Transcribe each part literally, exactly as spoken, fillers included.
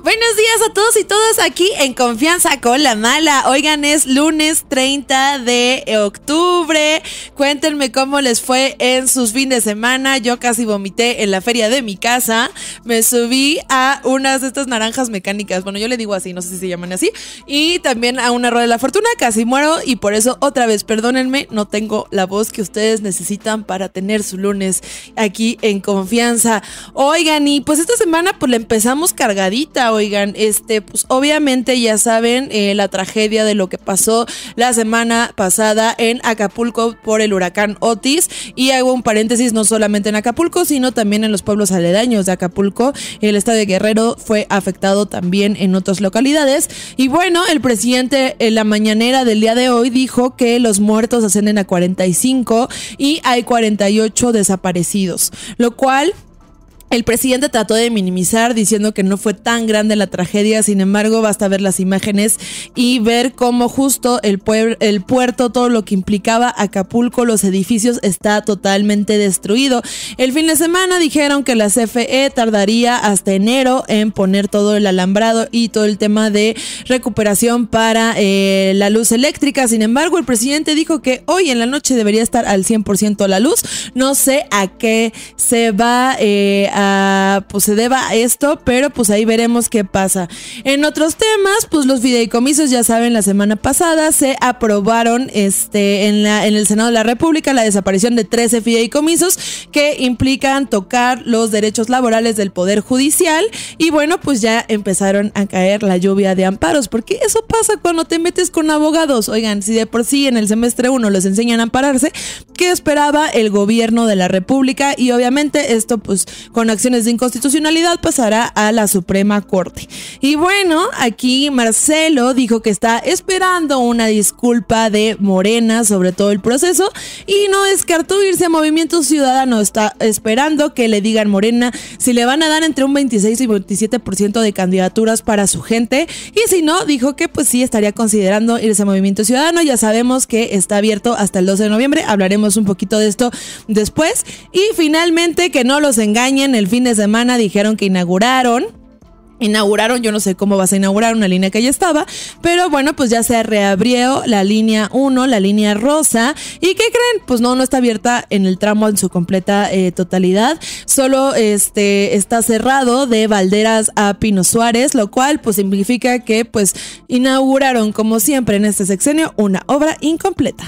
Buenos días a todos y todas aquí en Confianza con la Mala. Oigan, es lunes treinta de octubre. Cuéntenme cómo les fue en sus fines de semana. Yo casi vomité en la feria de mi casa. Me subí a unas de estas naranjas mecánicas. Bueno, yo le digo así, no sé si se llaman así. Y también a una rueda de la fortuna. Casi muero y por eso otra vez, perdónenme, no tengo la voz que ustedes necesitan para tener su lunes aquí en Confianza. Oigan, y pues esta semana pues la empezamos cargadita. Oigan, este, pues obviamente ya saben eh, la tragedia de lo que pasó la semana pasada en Acapulco por el huracán Otis, y hago un paréntesis, no solamente en Acapulco, sino también en los pueblos aledaños de Acapulco. El estado de Guerrero fue afectado también en otras localidades, y bueno, el presidente en la mañanera del día de hoy dijo que los muertos ascienden a cuarenta y cinco y hay cuarenta y ocho desaparecidos, lo cual el presidente trató de minimizar diciendo que no fue tan grande la tragedia. Sin embargo, basta ver las imágenes y ver cómo justo el, puer- el puerto, todo lo que implicaba Acapulco, los edificios, está totalmente destruido. El fin de semana dijeron que la C F E tardaría hasta enero en poner todo el alambrado y todo el tema de recuperación para eh, la luz eléctrica. Sin embargo, el presidente dijo que hoy en la noche debería estar al cien por ciento la luz. No sé a qué se va eh, a pues se deba a esto, pero pues ahí veremos qué pasa. En otros temas, pues los fideicomisos, ya saben, la semana pasada se aprobaron este en la en el Senado de la República la desaparición de trece fideicomisos que implican tocar los derechos laborales del Poder Judicial, y bueno, pues ya empezaron a caer la lluvia de amparos, porque eso pasa cuando te metes con abogados. Oigan, si de por sí en el semestre uno les enseñan a ampararse, ¿qué esperaba el gobierno de la República? Y obviamente esto pues con acciones de inconstitucionalidad pasará a la Suprema Corte. Y bueno, aquí Marcelo dijo que está esperando una disculpa de Morena sobre todo el proceso y no descartó irse a Movimiento Ciudadano. Está esperando que le digan Morena si le van a dar entre un veintiséis y veintisiete por ciento de candidaturas para su gente, y si no, dijo que pues sí estaría considerando irse a Movimiento Ciudadano. Ya sabemos que está abierto hasta el doce de noviembre, hablaremos un poquito de esto después. Y finalmente, que no los engañen, el fin de semana dijeron que inauguraron Inauguraron, yo no sé cómo vas a inaugurar una línea que ya estaba, pero bueno, pues ya se reabrió la línea uno, la línea rosa. ¿Y qué creen? Pues no, no está abierta en el tramo en su completa eh, totalidad. Solo este está cerrado de Valderas a Pino Suárez, lo cual pues significa que pues inauguraron, como siempre en este sexenio, una obra incompleta.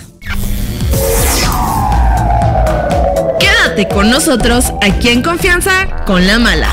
Quédate con nosotros aquí en Confianza con la Mala.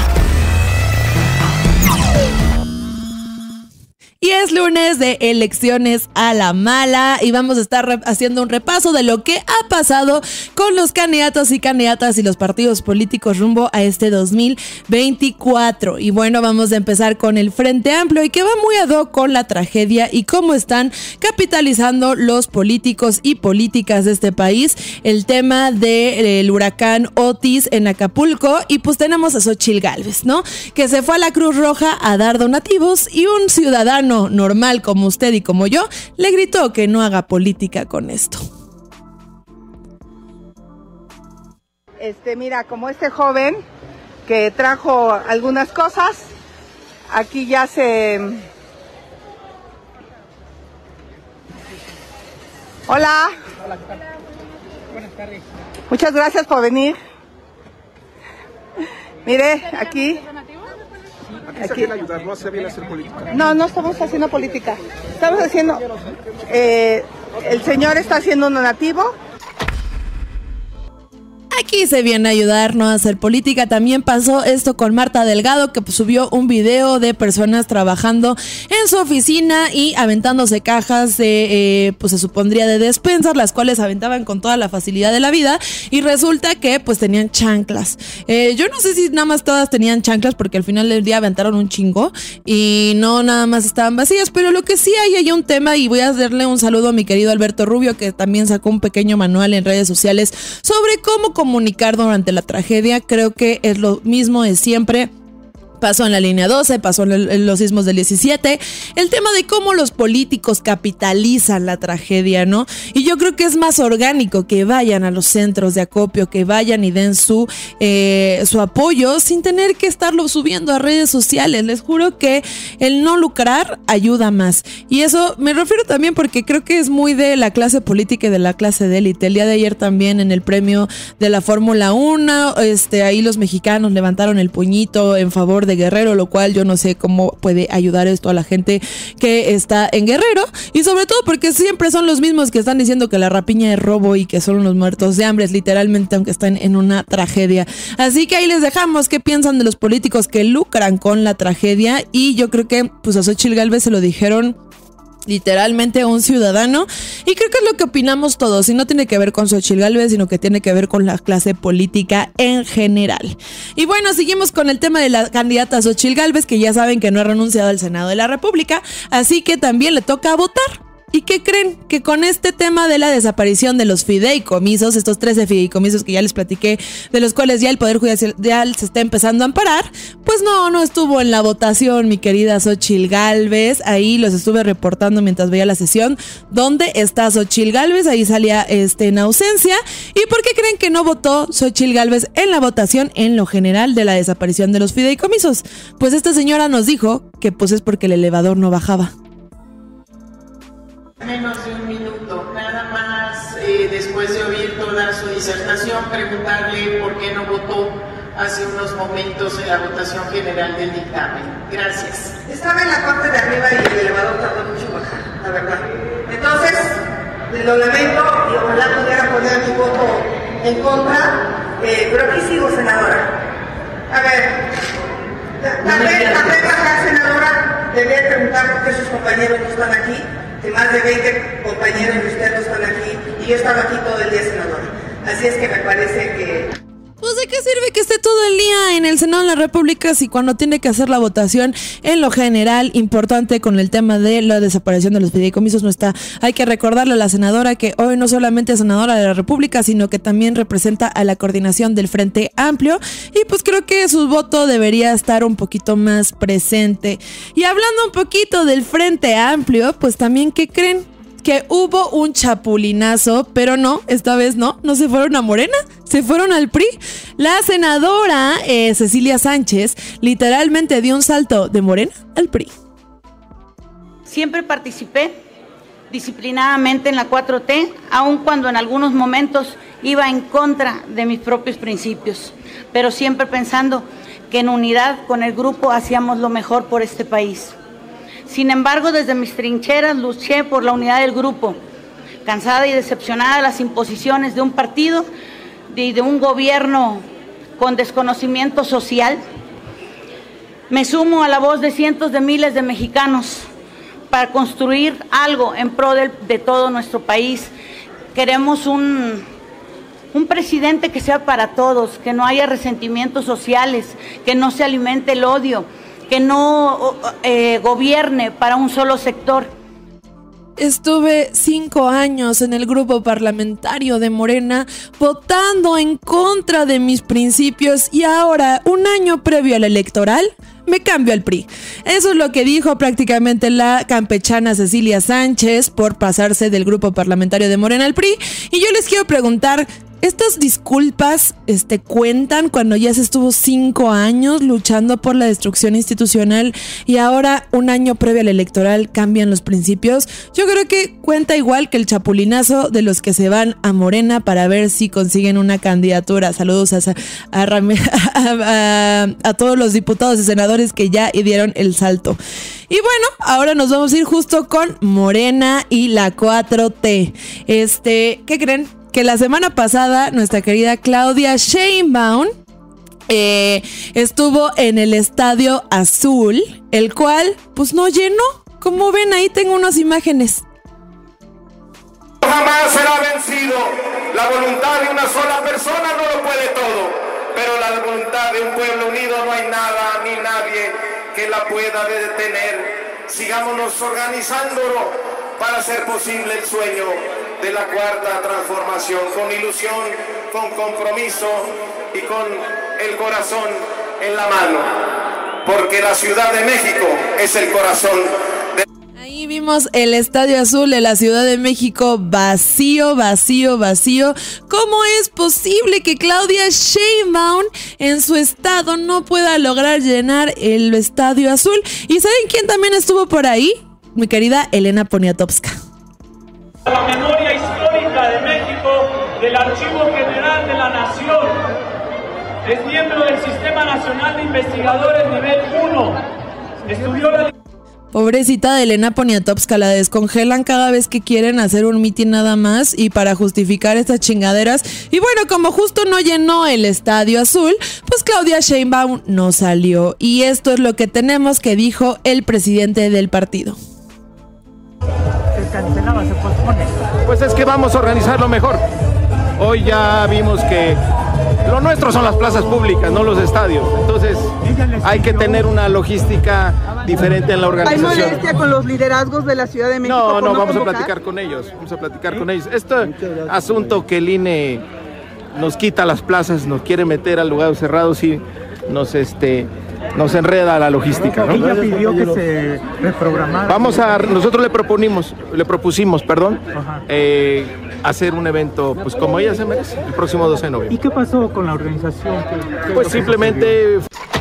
Y es lunes de elecciones a la Mala y vamos a estar re- haciendo un repaso de lo que ha pasado con los candidatos y candidatas y los partidos políticos rumbo a este dos mil veinticuatro. Y bueno, vamos a empezar con el Frente Amplio, y que va muy ad hoc con la tragedia y cómo están capitalizando los políticos y políticas de este país el tema del huracán Otis en Acapulco. Y pues tenemos a Xochitl Gálvez, ¿no? Que se fue a la Cruz Roja a dar donativos, y un ciudadano normal como usted y como yo le gritó que no haga política con esto. Este, mira, como este joven que trajo algunas cosas, aquí ya se... Hola. Hola, ¿qué tal? Buenas tardes. Muchas gracias por venir. Mire, aquí... Aquí se viene a ayudar, no se viene a hacer política. No, no estamos haciendo política. Estamos haciendo... Eh, el señor está haciendo un donativo. Aquí se viene a ayudar, no a hacer política. También pasó esto con Marta Delgado, que subió un video de personas trabajando en su oficina y aventándose cajas de, eh, pues se supondría de despensas, las cuales aventaban con toda la facilidad de la vida, y resulta que pues tenían chanclas. Eh, yo no sé si nada más todas tenían chanclas, porque al final del día aventaron un chingo y no nada más estaban vacías, pero lo que sí hay hay un tema, y voy a darle un saludo a mi querido Alberto Rubio, que también sacó un pequeño manual en redes sociales sobre cómo comunicar durante la tragedia. Creo que es lo mismo de siempre. Pasó en la línea doce, pasó en los sismos del diecisiete, el tema de cómo los políticos capitalizan la tragedia, ¿no? Y yo creo que es más orgánico que vayan a los centros de acopio, que vayan y den su, eh, su apoyo sin tener que estarlo subiendo a redes sociales. Les juro que el no lucrar ayuda más. Y eso me refiero también porque creo que es muy de la clase política y de la clase de élite. El día de ayer también en el premio de la Fórmula uno, este, ahí los mexicanos levantaron el puñito en favor de Guerrero, lo cual yo no sé cómo puede ayudar esto a la gente que está en Guerrero, y sobre todo porque siempre son los mismos que están diciendo que la rapiña es robo y que son unos muertos de hambre, literalmente, aunque están en una tragedia. Así que ahí les dejamos qué piensan de los políticos que lucran con la tragedia, y yo creo que pues a Xóchitl Gálvez se lo dijeron literalmente a un ciudadano, y creo que es lo que opinamos todos, y no tiene que ver con Xóchitl Gálvez, sino que tiene que ver con la clase política en general. Y bueno, seguimos con el tema de la candidata Xóchitl Gálvez, que ya saben que no ha renunciado al Senado de la República, así que también le toca votar. ¿Y qué creen? Que con este tema de la desaparición de los fideicomisos, estos trece fideicomisos que ya les platiqué, de los cuales ya el Poder Judicial se está empezando a amparar, pues no, no estuvo en la votación mi querida Xóchitl Gálvez. Ahí los estuve reportando mientras veía la sesión. ¿Dónde está Xóchitl Gálvez? Ahí salía este, en ausencia. ¿Y por qué creen que no votó Xóchitl Gálvez en la votación en lo general de la desaparición de los fideicomisos? Pues esta señora nos dijo que pues es porque el elevador no bajaba. Menos de un minuto, nada más, eh, después de oír toda su disertación, preguntarle por qué no votó hace unos momentos en la votación general del dictamen. Gracias. Estaba en la parte de arriba y el elevador tardó mucho en bajar, la verdad. Entonces, lo lamento y ojalá pudiera poner mi voto en contra, eh, pero aquí sigo, senadora. A ver, tal vez, tal vez acá, senadora, debería preguntar por qué sus compañeros no están aquí. Que más de veinte compañeros de usted no están aquí, y yo estaba aquí todo el día, senadora. Así es que me parece que... Pues ¿de qué sirve que esté todo el día en el Senado de la República si cuando tiene que hacer la votación en lo general importante con el tema de la desaparición de los fideicomisos no está? Hay que recordarle a la senadora que hoy no solamente es senadora de la República, sino que también representa a la coordinación del Frente Amplio, y pues creo que su voto debería estar un poquito más presente. Y hablando un poquito del Frente Amplio, pues también, ¿qué creen? Que hubo un chapulinazo, pero no, esta vez no, no se fueron a Morena, se fueron al P R I. La senadora eh, Cecilia Sánchez literalmente dio un salto de Morena al P R I. Siempre participé disciplinadamente en la cuatro T, aun cuando en algunos momentos iba en contra de mis propios principios, pero siempre pensando que en unidad con el grupo hacíamos lo mejor por este país. Sin embargo, desde mis trincheras luché por la unidad del grupo, cansada y decepcionada de las imposiciones de un partido y de, de un gobierno con desconocimiento social. Me sumo a la voz de cientos de miles de mexicanos para construir algo en pro de, de todo nuestro país. Queremos un, un presidente que sea para todos, que no haya resentimientos sociales, que no se alimente el odio, que no eh, gobierne para un solo sector. Estuve cinco años en el grupo parlamentario de Morena votando en contra de mis principios, y ahora, un año previo al electoral, me cambio al P R I. Eso es lo que dijo prácticamente la campechana Cecilia Sánchez por pasarse del grupo parlamentario de Morena al P R I. Y yo les quiero preguntar, ¿estas disculpas este, cuentan cuando ya se estuvo cinco años luchando por la destrucción institucional y ahora, un año previo al electoral, cambian los principios? Yo creo que cuenta igual que el chapulinazo de los que se van a Morena para ver si consiguen una candidatura. Saludos a, a, a, a, a todos los diputados y senadores que ya dieron el salto. Y bueno, ahora nos vamos a ir justo con Morena y la cuatro T. Este, ¿qué creen? Que la semana pasada nuestra querida Claudia Sheinbaum eh, estuvo en el Estadio Azul, el cual pues no llenó. Como ven, ahí tengo unas imágenes. Jamás será vencido. La voluntad de una sola persona no lo puede todo, pero la voluntad de un pueblo unido no hay nada ni nadie que la pueda detener. Sigámonos organizándolo para hacer posible el sueño de la cuarta transformación, con ilusión, con compromiso y con el corazón en la mano. porque la Ciudad de México es el corazón de... Ahí vimos el Estadio Azul de la Ciudad de México vacío, vacío, vacío. ¿Cómo es posible que Claudia Sheinbaum en su estado no pueda lograr llenar el Estadio Azul? ¿Y saben quién también estuvo por ahí? Mi querida Elena Poniatowska. La memoria histórica de México del Archivo General de la Nación. Es miembro del Sistema Nacional de Investigadores nivel uno. Estudió la... Pobrecita de Elena Poniatowska, la descongelan cada vez que quieren hacer un mitin nada más y para justificar estas chingaderas. Y bueno, como justo no llenó el Estadio Azul, pues Claudia Sheinbaum no salió. Y esto es lo que tenemos que dijo el presidente del partido. Se cancelaba, se pospone. Pues es que vamos a organizarlo mejor. Hoy ya vimos que lo nuestro son las plazas públicas, no los estadios. Entonces hay que tener una logística diferente en la organización. ¿Hay molestia con los liderazgos de la Ciudad de México? No, no, no vamos convocar? a platicar con ellos. Vamos a platicar ¿Sí? con ellos. Este asunto que el I N E nos quita las plazas, nos quiere meter a lugares cerrados y nos este nos enreda la logística, ¿no? Ella pidió que se reprogramara. Vamos a, nosotros le proponimos, le propusimos, perdón, eh, hacer un evento, pues como ella se merece, el próximo doce de noviembre. ¿Y qué pasó con la organización? ¿Qué, qué pues simplemente...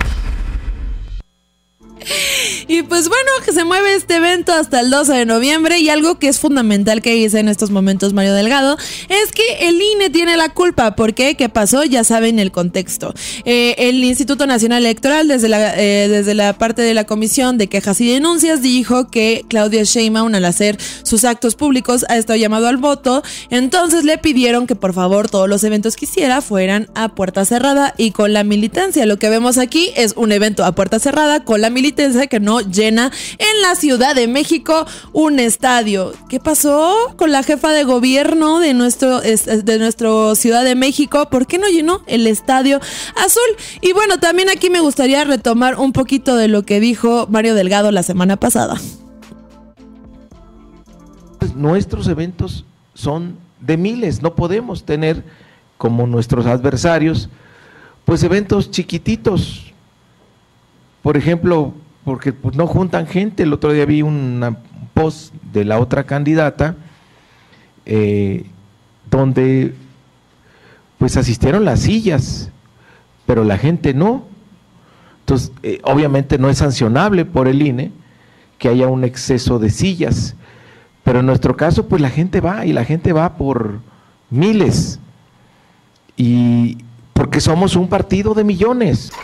Y pues bueno, que se mueve este evento hasta el doce de noviembre y algo que es fundamental que dice en estos momentos Mario Delgado es que el I N E tiene la culpa. ¿Por qué? ¿Qué pasó? Ya saben el contexto. Eh, el Instituto Nacional Electoral desde la, eh, desde la parte de la Comisión de Quejas y Denuncias dijo que Claudia Sheinbaum al hacer sus actos públicos ha estado llamado al voto, entonces le pidieron que por favor todos los eventos que hiciera fueran a puerta cerrada y con la militancia. Lo que vemos aquí es un evento a puerta cerrada con la militancia que no llena en la Ciudad de México un estadio. ¿Qué pasó con la jefa de gobierno de nuestro de nuestro Ciudad de México? ¿Por qué no llenó el Estadio Azul? Y bueno, también aquí me gustaría retomar un poquito de lo que dijo Mario Delgado la semana pasada. Nuestros eventos son de miles, no podemos tener como nuestros adversarios pues eventos chiquititos. Por ejemplo, porque pues, no juntan gente. El otro día vi una post de la otra candidata eh, donde pues asistieron las sillas, pero la gente no. Entonces, eh, obviamente no es sancionable por el I N E que haya un exceso de sillas, pero en nuestro caso pues la gente va y la gente va por miles y porque somos un partido de millones.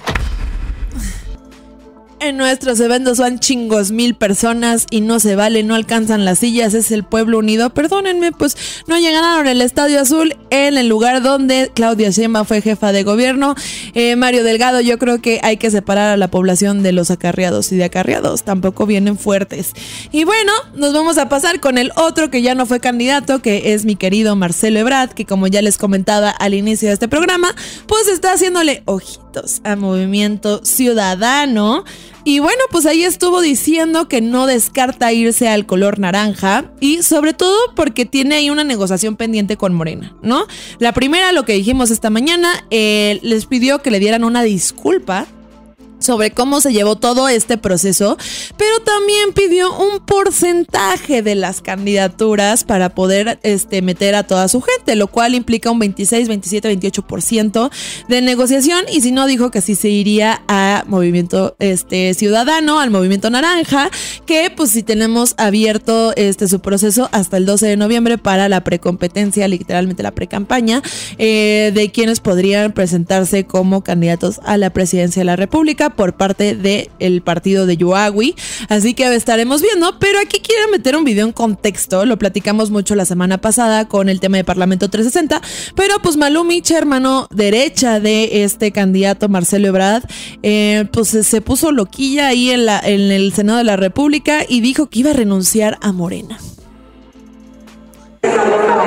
En nuestros eventos van chingos mil personas y no se vale, no alcanzan las sillas, es el pueblo unido. Perdónenme, pues no llegaron al Estadio Azul en el lugar donde Claudia Sheinbaum fue jefa de gobierno. Eh, Mario Delgado, yo creo que hay que separar a la población de los acarreados y de acarreados, tampoco vienen fuertes. Y bueno, nos vamos a pasar con el otro que ya no fue candidato, que es mi querido Marcelo Ebrard, que como ya les comentaba al inicio de este programa, pues está haciéndole ojitos a Movimiento Ciudadano. Y bueno, pues ahí estuvo diciendo que no descarta irse al color naranja y sobre todo porque tiene ahí una negociación pendiente con Morena, ¿no? La primera, lo que dijimos esta mañana, eh, les pidió que le dieran una disculpa sobre cómo se llevó todo este proceso, pero también pidió un porcentaje de las candidaturas para poder este, meter a toda su gente, lo cual implica un veintiséis, veintisiete, veintiocho por ciento de negociación, y si no, dijo que sí se iría a Movimiento este, Ciudadano, al Movimiento Naranja, que pues si tenemos abierto este, su proceso hasta el doce de noviembre para la precompetencia, literalmente la precampaña, eh, de quienes podrían presentarse como candidatos a la presidencia de la República por parte del partido de Yuagui, así que estaremos viendo, pero aquí quiero meter un video en contexto, lo platicamos mucho la semana pasada con el tema de Parlamento trescientos sesenta, pero pues Malú Micha, hermano derecha de este candidato Marcelo Ebrard, eh, pues se puso loquilla ahí en, la, en el Senado de la República y dijo que iba a renunciar a Morena. Estoy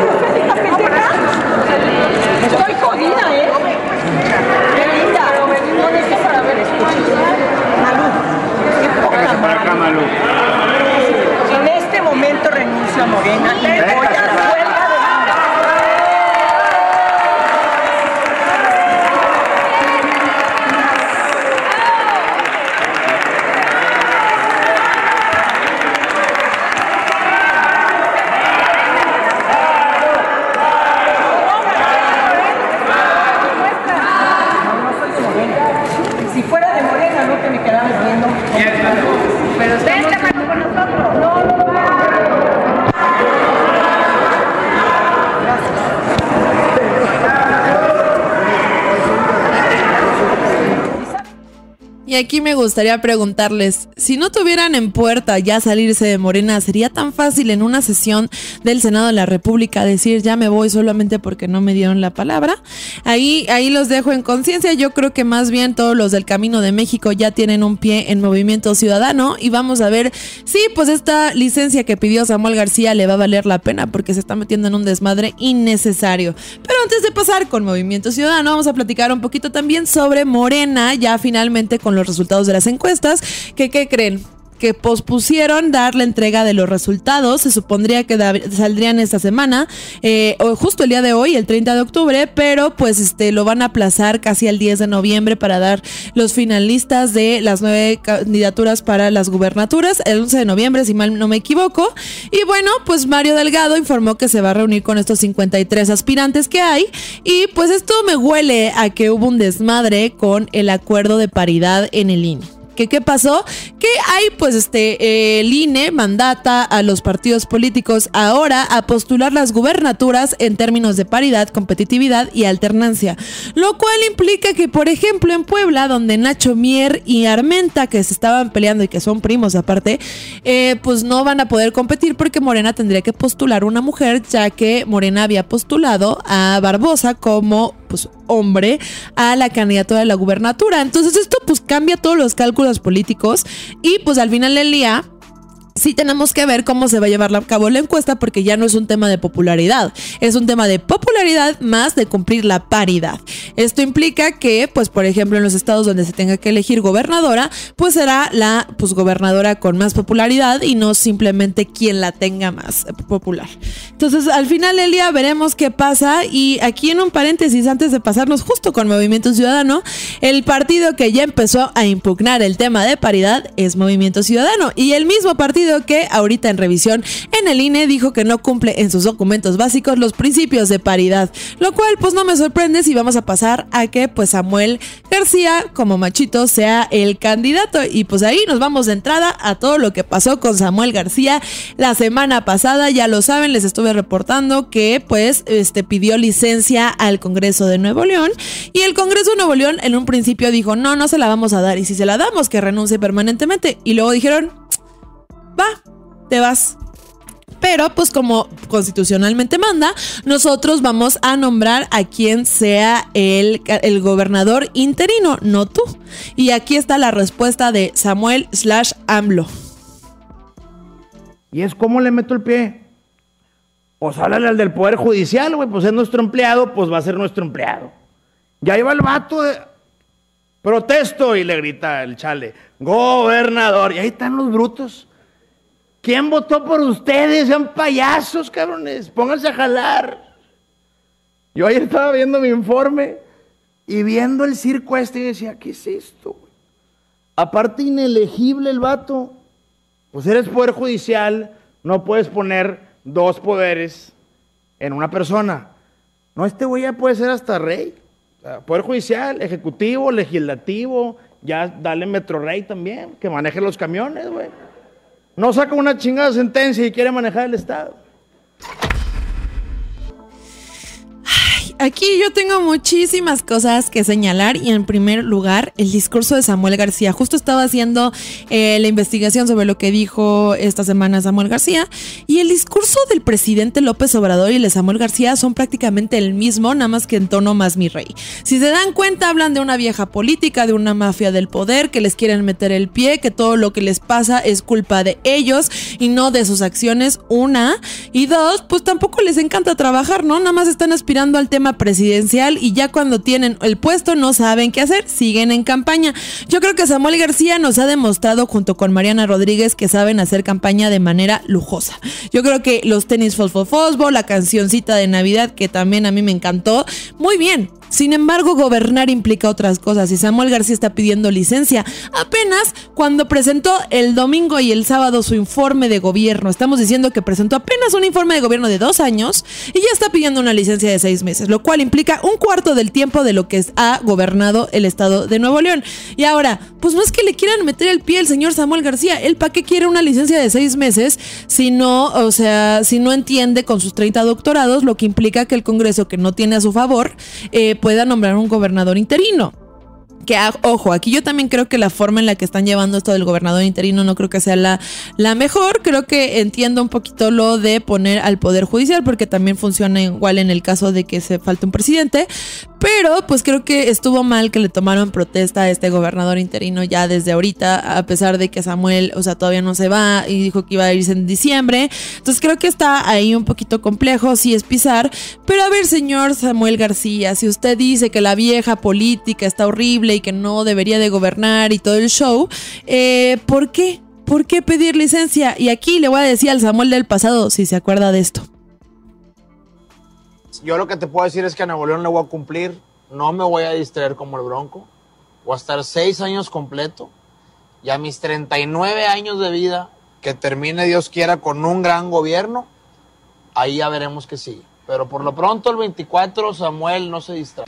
jodida, ¿eh? Para acá, Malú. En este momento renuncio a Morena y me voy a la huelga Y aquí me gustaría preguntarles, si no tuvieran en puerta ya salirse de Morena, ¿sería tan fácil en una sesión del Senado de la República decir ya me voy solamente porque no me dieron la palabra? Ahí, ahí los dejo en conciencia. Yo creo que más bien todos los del Camino de México ya tienen un pie en Movimiento Ciudadano y vamos a ver si pues esta licencia que pidió Samuel García le va a valer la pena porque se está metiendo en un desmadre innecesario. Pero antes de pasar con Movimiento Ciudadano, vamos a platicar un poquito también sobre Morena, ya finalmente con los resultados de las encuestas, que ¿qué creen? Que pospusieron dar la entrega de los resultados. Se supondría que da, saldrían esta semana, eh, o justo el día de hoy, el treinta de octubre, pero pues este lo van a aplazar casi al diez de noviembre para dar los finalistas de las nueve candidaturas para las gubernaturas, el once de noviembre, si mal no me equivoco. Y bueno, pues Mario Delgado informó que se va a reunir con estos cincuenta y tres aspirantes que hay, y pues esto me huele a que hubo un desmadre con el acuerdo de paridad en el I N E. ¿Qué, ¿Qué pasó? Que hay, pues, este, eh, el I N E mandata a los partidos políticos ahora a postular las gubernaturas en términos de paridad, competitividad y alternancia. Lo cual implica que, por ejemplo, en Puebla, donde Nacho Mier y Armenta, que se estaban peleando y que son primos aparte, eh, pues no van a poder competir porque Morena tendría que postular una mujer, ya que Morena había postulado a Barbosa como, pues, hombre a la candidatura de la gubernatura. Entonces esto pues cambia todos los cálculos políticos y pues al final del día sí tenemos que ver cómo se va a llevar a cabo la encuesta, porque ya no es un tema de popularidad, es un tema de popularidad más de cumplir la paridad. Esto implica que, pues por ejemplo, en los estados donde se tenga que elegir gobernadora, pues será la pues gobernadora con más popularidad y no simplemente quien la tenga más popular. Entonces, al final del día veremos qué pasa. Y aquí en un paréntesis, antes de pasarnos justo con Movimiento Ciudadano, el partido que ya empezó a impugnar el tema de paridad es Movimiento Ciudadano, y el mismo partido que ahorita en revisión en el I N E dijo que no cumple en sus documentos básicos los principios de paridad, lo cual pues no me sorprende si vamos a pasar a que pues Samuel García como machito sea el candidato. Y pues ahí nos vamos de entrada a todo lo que pasó con Samuel García la semana pasada. Ya lo saben, les estuve reportando que pues este pidió licencia al Congreso de Nuevo León, y el Congreso de Nuevo León en un principio dijo no, no se la vamos a dar, y si se la damos que renuncie permanentemente, y luego dijeron va, te vas. Pero pues como constitucionalmente manda, nosotros vamos a nombrar a quien sea el, el gobernador interino, no tú. Y aquí está la respuesta de Samuel slash AMLO. ¿Y es cómo le meto el pie? Pues háblale al del Poder Judicial, güey, pues es nuestro empleado, pues va a ser nuestro empleado. Ya iba el vato de... protesto, y le grita el chale, gobernador, y ahí están los brutos. ¿Quién votó por ustedes? Sean payasos, cabrones. Pónganse a jalar. Yo ayer estaba viendo mi informe y viendo el circo este y decía, ¿qué es esto? Aparte inelegible el vato. Pues eres Poder Judicial, no puedes poner dos poderes en una persona. No, este güey ya puede ser hasta rey. O sea, Poder Judicial, Ejecutivo, Legislativo, ya dale Metro Rey también, que maneje los camiones, güey. No saca una chingada sentencia y quiere manejar el Estado. Aquí yo tengo muchísimas cosas que señalar, y en primer lugar el discurso de Samuel García. Justo estaba haciendo eh, la investigación sobre lo que dijo esta semana Samuel García, y el discurso del presidente López Obrador y el de Samuel García son prácticamente el mismo, nada más que en tono más mi rey. Si se dan cuenta, hablan de una vieja política, de una mafia del poder, que les quieren meter el pie, que todo lo que les pasa es culpa de ellos y no de sus acciones, una. Y dos, pues tampoco les encanta trabajar, ¿no? Nada más están aspirando al tema presidencial, y ya cuando tienen el puesto no saben qué hacer, siguen en campaña. Yo creo que Samuel García nos ha demostrado junto con Mariana Rodríguez que saben hacer campaña de manera lujosa. Yo creo que los tenis Fosfo Fosfo, la cancioncita de Navidad que también a mí me encantó, muy bien. Sin embargo, gobernar implica otras cosas, y Samuel García está pidiendo licencia apenas cuando presentó el domingo y el sábado su informe de gobierno. Estamos diciendo que presentó apenas un informe de gobierno de dos años y ya está pidiendo una licencia de seis meses, lo cual implica un cuarto del tiempo de lo que ha gobernado el estado de Nuevo León. Y ahora, pues no es que le quieran meter el pie al señor Samuel García. ¿Él para qué quiere una licencia de seis meses si no, o sea, si no entiende con sus treinta doctorados lo que implica que el Congreso, que no tiene a su favor, eh, pueda nombrar un gobernador interino? Que, ojo, aquí yo también creo que la forma en la que están llevando esto del gobernador interino no creo que sea la, la mejor. Creo que entiendo un poquito lo de poner al Poder Judicial, porque también funciona igual en el caso de que se falte un presidente. Pero pues creo que estuvo mal que le tomaron protesta a este gobernador interino ya desde ahorita, a pesar de que Samuel, o sea, todavía no se va y dijo que iba a irse en diciembre. Entonces creo que está ahí un poquito complejo, sí es pisar. Pero a ver, señor Samuel García, si usted dice que la vieja política está horrible y que no debería de gobernar y todo el show, eh, ¿por qué? ¿Por qué pedir licencia? Y aquí le voy a decir al Samuel del pasado, si se acuerda de esto. Yo lo que te puedo decir es que a Nuevo León le voy a cumplir, no me voy a distraer como el Bronco, voy a estar seis años completo, y a mis treinta y nueve años de vida, que termine Dios quiera con un gran gobierno, ahí ya veremos qué sigue. Pero por lo pronto el veinticuatro Samuel no se distrae.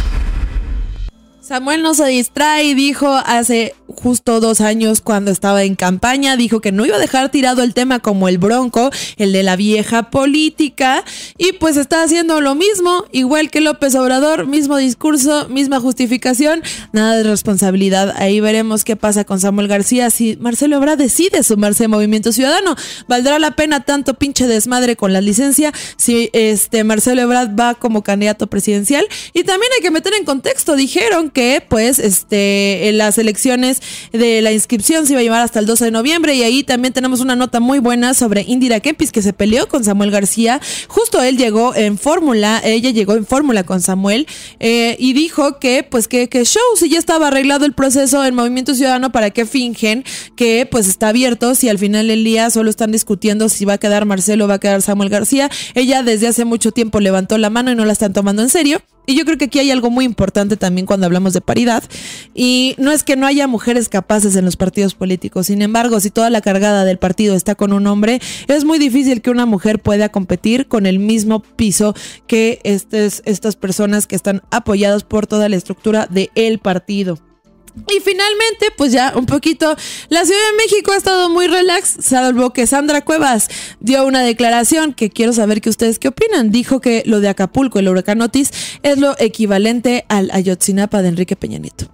Samuel no se distrae, dijo hace justo dos años cuando estaba en campaña, dijo que no iba a dejar tirado el tema como el Bronco, el de la vieja política, y pues está haciendo lo mismo, igual que López Obrador, mismo discurso, misma justificación, nada de responsabilidad. Ahí veremos qué pasa con Samuel García si Marcelo Ebrard decide sumarse a Movimiento Ciudadano. ¿Valdrá la pena tanto pinche desmadre con la licencia si este Marcelo Ebrard va como candidato presidencial? Y también hay que meter en contexto, dijeron que pues este en las elecciones de la inscripción se iba a llevar hasta el doce de noviembre, y ahí también tenemos una nota muy buena sobre Indira Kempis, que se peleó con Samuel García. Justo él llegó en fórmula, ella llegó en fórmula con Samuel, eh, y dijo que pues que, que show, si ya estaba arreglado el proceso del Movimiento Ciudadano, ¿para qué fingen que pues está abierto si al final del día solo están discutiendo si va a quedar Marcelo o va a quedar Samuel García? Ella desde hace mucho tiempo levantó la mano y no la están tomando en serio. Y yo creo que aquí hay algo muy importante también cuando hablamos de paridad, y no es que no haya mujeres capaces en los partidos políticos. Sin embargo, si toda la cargada del partido está con un hombre, es muy difícil que una mujer pueda competir con el mismo piso que estes, estas personas que están apoyadas por toda la estructura del partido. Y finalmente, pues ya un poquito, la Ciudad de México ha estado muy relax, salvo que Sandra Cuevas dio una declaración que quiero saber que ustedes qué opinan. Dijo que lo de Acapulco, el huracán Otis, es lo equivalente al Ayotzinapa de Enrique Peña Nieto.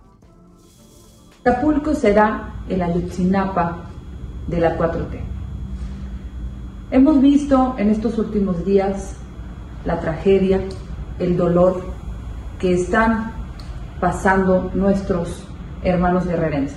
Acapulco será el Ayotzinapa de la cuatro T. Hemos visto en estos últimos días la tragedia, el dolor que están pasando nuestros hermanos guerrerenses.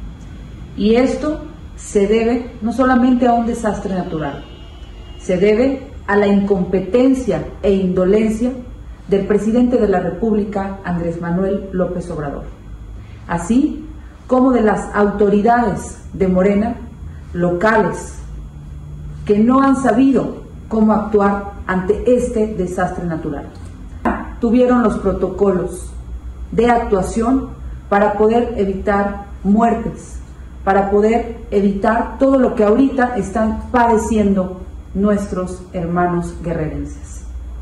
Y esto se debe no solamente a un desastre natural, se debe a la incompetencia e indolencia del presidente de la República, Andrés Manuel López Obrador, así como de las autoridades de Morena locales que no han sabido cómo actuar ante este desastre natural. Tuvieron los protocolos de actuación para poder evitar muertes, para poder evitar todo lo que ahorita están padeciendo nuestros hermanos guerrerenses.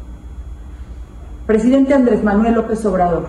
Presidente Andrés Manuel López Obrador,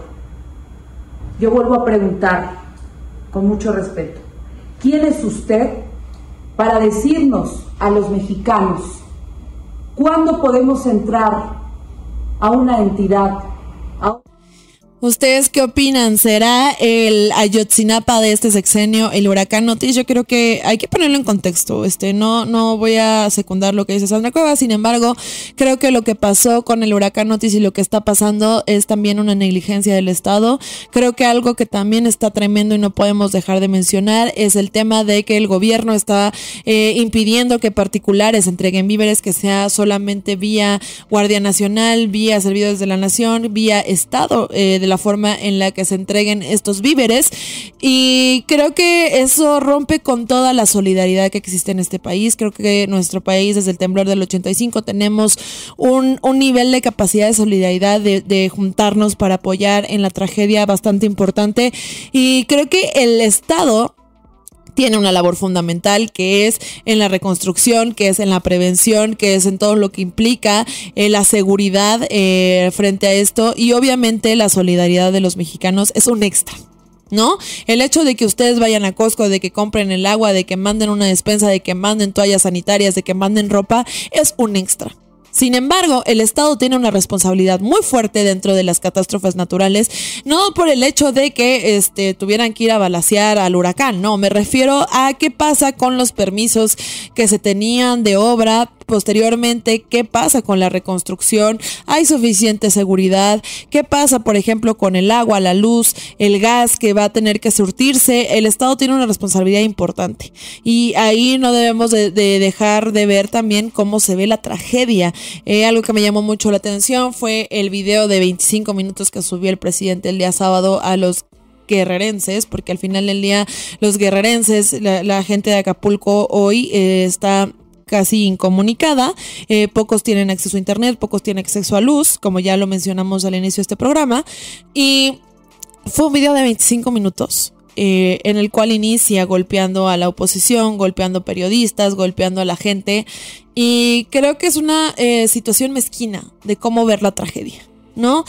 yo vuelvo a preguntar con mucho respeto, ¿quién es usted para decirnos a los mexicanos cuándo podemos entrar a una entidad, a ¿Ustedes qué opinan? ¿Será el Ayotzinapa de este sexenio el huracán Otis? Yo creo que hay que ponerlo en contexto. Este, no, no voy a secundar lo que dice Sandra Cuevas. Sin embargo, creo que lo que pasó con el huracán Otis y lo que está pasando es también una negligencia del Estado. Creo que algo que también está tremendo y no podemos dejar de mencionar es el tema de que el gobierno está eh, impidiendo que particulares entreguen víveres, que sea solamente vía Guardia Nacional, vía Servidores de la Nación, vía Estado, eh, de la forma en la que se entreguen estos víveres, y creo que eso rompe con toda la solidaridad que existe en este país. Creo que nuestro país, desde el temblor del ochenta y cinco, tenemos un, un nivel de capacidad de solidaridad, de, de juntarnos para apoyar en la tragedia bastante importante, y creo que el Estado tiene una labor fundamental, que es en la reconstrucción, que es en la prevención, que es en todo lo que implica eh, la seguridad eh, frente a esto, y obviamente la solidaridad de los mexicanos es un extra, ¿no? El hecho de que ustedes vayan a Costco, de que compren el agua, de que manden una despensa, de que manden toallas sanitarias, de que manden ropa, es un extra. Sin embargo, el Estado tiene una responsabilidad muy fuerte dentro de las catástrofes naturales, no por el hecho de que este, tuvieran que ir a balacear al huracán, no, me refiero a qué pasa con los permisos que se tenían de obra posteriormente, qué pasa con la reconstrucción, hay suficiente seguridad, qué pasa, por ejemplo, con el agua, la luz, el gas que va a tener que surtirse. El Estado tiene una responsabilidad importante y ahí no debemos de, de dejar de ver también cómo se ve la tragedia. Eh, algo que me llamó mucho la atención fue el video de veinticinco minutos que subió el presidente el día sábado a los guerrerenses, porque al final del día los guerrerenses, la, la gente de Acapulco hoy eh, está casi incomunicada, eh, pocos tienen acceso a internet, pocos tienen acceso a luz, como ya lo mencionamos al inicio de este programa, y fue un video de veinticinco minutos eh, en el cual inicia golpeando a la oposición, golpeando periodistas, golpeando a la gente, y creo que es una eh, situación mezquina de cómo ver la tragedia, ¿no?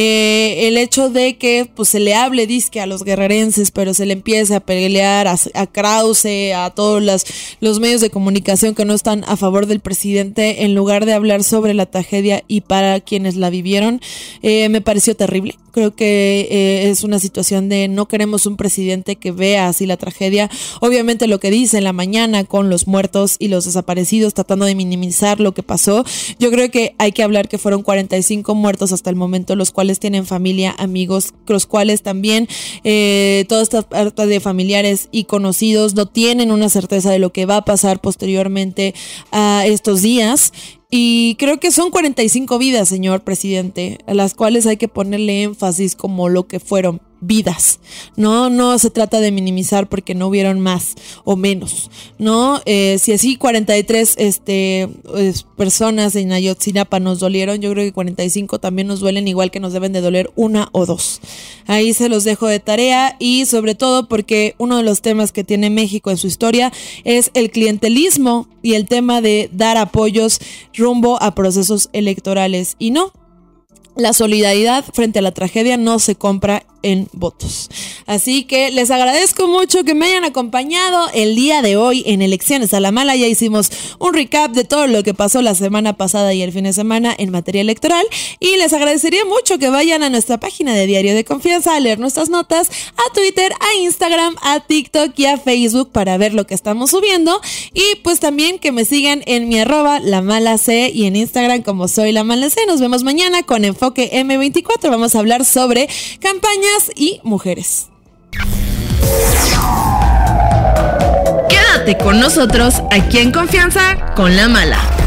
Eh, el hecho de que pues se le hable disque a los guerrerenses, pero se le empiece a pelear a, a Krause, a todos las, los medios de comunicación que no están a favor del presidente, en lugar de hablar sobre la tragedia y para quienes la vivieron, eh, me pareció terrible. Creo que eh, es una situación de no queremos un presidente que vea así la tragedia. Obviamente lo que dice en la mañana con los muertos y los desaparecidos, tratando de minimizar lo que pasó. Yo creo que hay que hablar que fueron cuarenta y cinco muertos hasta el momento, los cuales tienen familia, amigos, los cuales también eh, toda esta parte de familiares y conocidos no tienen una certeza de lo que va a pasar posteriormente a estos días. Y creo que son cuarenta y cinco vidas, señor presidente, a las cuales hay que ponerle énfasis como lo que fueron, vidas. No, no se trata de minimizar porque no hubieron más o menos, ¿no? Eh, si así cuarenta y tres este, pues, personas en Ayotzinapa nos dolieron, yo creo que cuarenta y cinco también nos duelen, igual que nos deben de doler una o dos. Ahí se los dejo de tarea, y sobre todo porque uno de los temas que tiene México en su historia es el clientelismo y el tema de dar apoyos rumbo a procesos electorales. Y no, la solidaridad frente a la tragedia no se compra en votos. Así que les agradezco mucho que me hayan acompañado el día de hoy en Elecciones a la Mala. Ya hicimos un recap de todo lo que pasó la semana pasada y el fin de semana en materia electoral, y les agradecería mucho que vayan a nuestra página de Diario de Confianza a leer nuestras notas, a Twitter, a Instagram, a TikTok y a Facebook para ver lo que estamos subiendo, y pues también que me sigan en mi arroba la mala C y en Instagram como soy la mala C. Nos vemos mañana con Enfoque eme veinticuatro. Vamos a hablar sobre campañas y mujeres. Quédate con nosotros aquí en Confianza con la Mala.